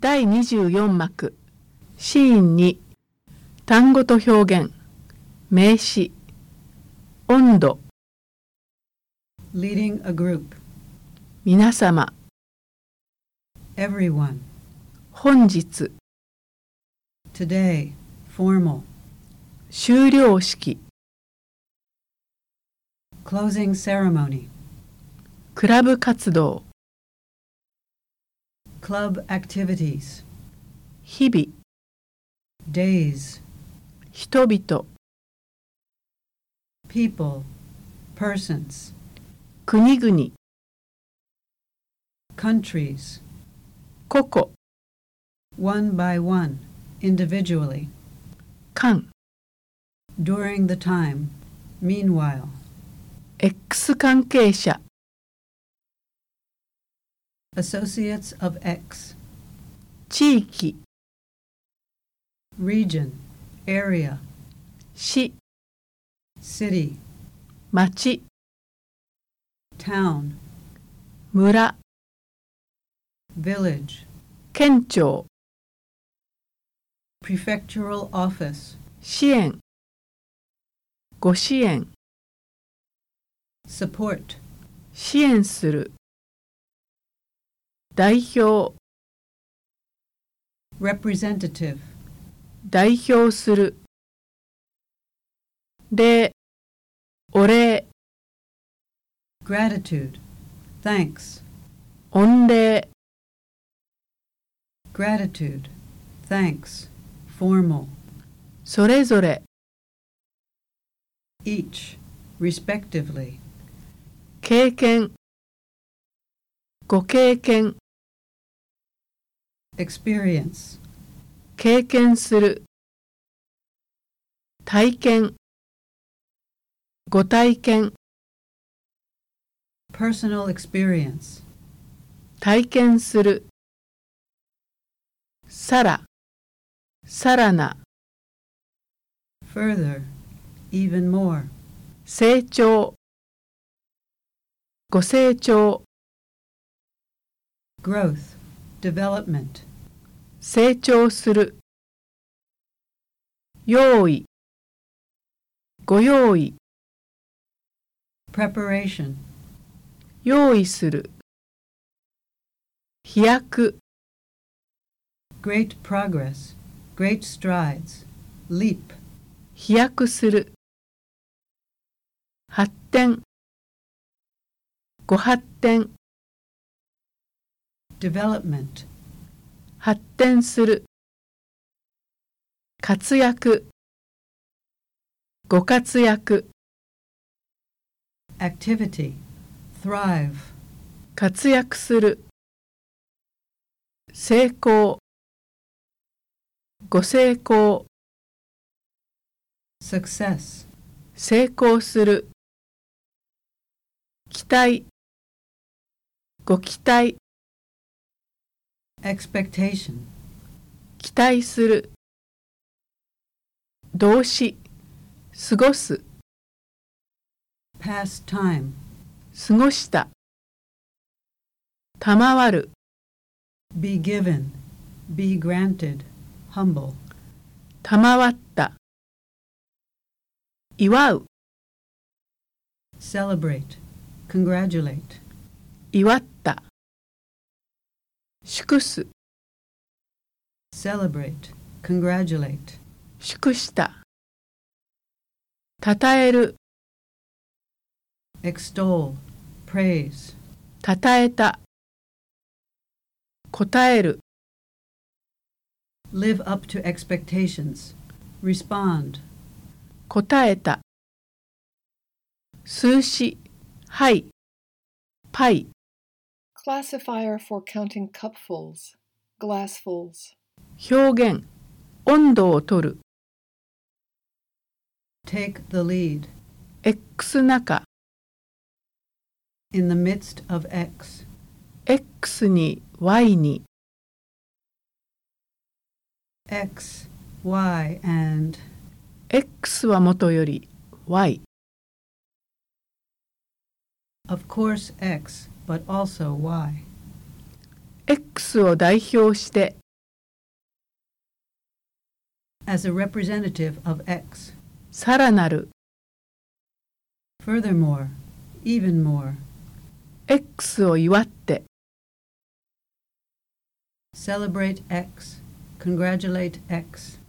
第24幕シーン2単語と表現名詞温度 Leading a group. 皆様 Everyone. 本日 Today. Formal. 修了式 Closing ceremony. クラブ活動 Club activities. 日々 Days. 人々 People. Persons. 国々 Countries. 個々 One by one. Individually. 間 During the time. Meanwhile. X 関係者 Associates of X. 地域 Region. Area. 市 City. 町 Town. 村 Village. 県庁 Prefectural office. 支援ご支援 Support. 支援する代表 Representative. 代表する礼お礼 Gratitude. Thanks. 御礼 Gratitude. Thanks. Formal. それぞれ Each. Respectively. 経験ご経験 Experience. 経験する体験ご体験 Personal experience. 体験するさらさらな Further. Even more. 成長ご成長 Growth. Development. 成長する用意ご用意 Preparation. 用意する飛躍 Great progress. Great strides. Leap. 飛躍する発展ご発展 Development. 発展する活躍ご活躍 Activity. Thrive. 活躍する成功ご成功 Success. 成功する期待ご期待 Expectation. 期待する動詞過ごす Past time. 過ごした賜る Be given. Be granted. Humble. 賜った祝う Celebrate. Congratulate. 祝った祝す Celebrate. Congratulate. 祝したたたえる Extol. Praise. たたえた答える Live up to expectations. Respond. 答えた数詞はいパイ Classifier for counting cupfuls, glassfuls. 表現温度を取る Take the lead. X 中 In the midst of X. X に Y に X, Y, and X はもとより Y of course X, but also Y. X を代表して as a representative of X. さらなる Furthermore, even more. X を祝って Celebrate X. Congratulate X.